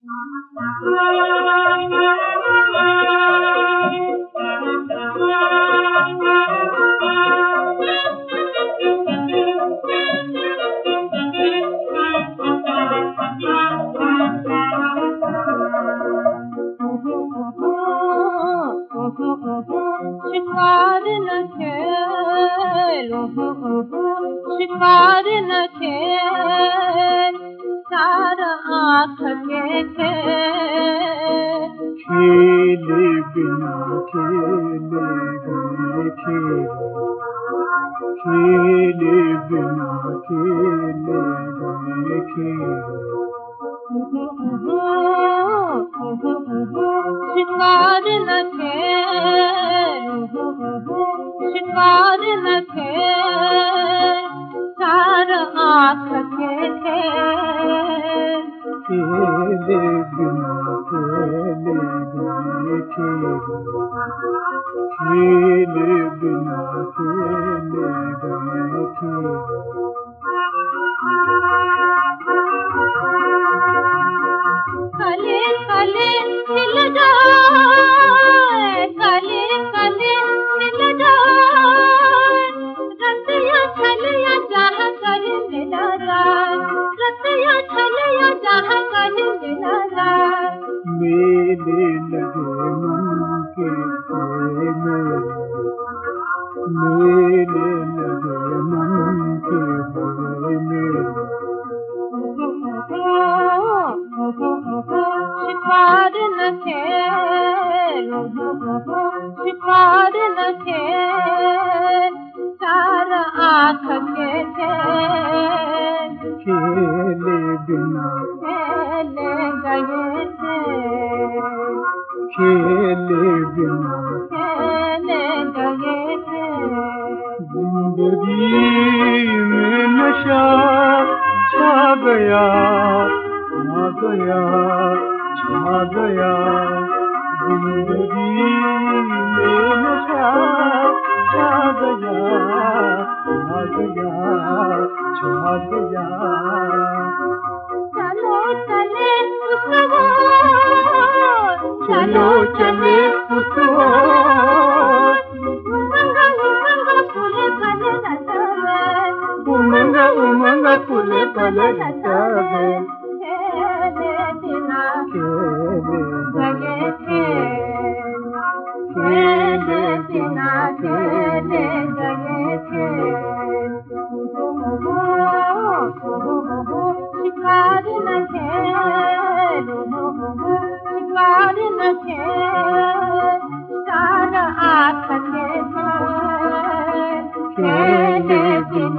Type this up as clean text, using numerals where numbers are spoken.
शिकार न खेल, शिकार न खेल, सारा आँख के खेल। खेले बिना खेले गए खेल, खेले बिना खेले गए खेल। शिकार न खेल, शिकार न खेल, सारा आँख के खेल। खेले बिना खेले गए खेल, खेले बिना खेले गए खेल। कले कले खिल जाए, कले कले खिल जाए, रतिया छलिया जहाँ कहीं मिल जाए, रतिया छलिया जहाँ कहीं मिल जाए। मेले लगे मन के मेले, मेले लगे मन के मेले। शिकार न खेल, शिकार न खेल, सारा आँख के खेल। खेले बिना खेले गए थे, खेले बिना खेले गए थे। जिंदगी में नशा छा गया, छा गया, छा गया। जिंदगी में नशा छा गया, छा गया, छा गया। चलो चले उस ओर, चलो चले उस ओर, उमंग उमंग फूल फल नचावे, उमंग उमंग फूल फल नचावे। खेले बिना खेले गए खेल, खेले बिना खेले गए खेल। शिकार न खेल, शिकार न खेल, सारा आँख के खेल। खेले बिना